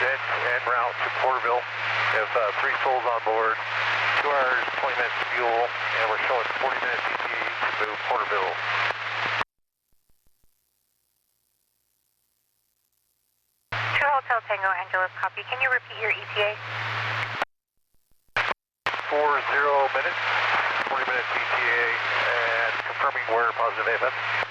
descent en route to Porterville. We have 3 souls on board, 2 hours, 20 minutes fuel, and we're showing 40 minutes ETA to move Porterville. Hotel Tango Angeles, copy. Can you repeat your ETA? 40 minutes, 40 minutes ETA, and confirming we're positive AFS.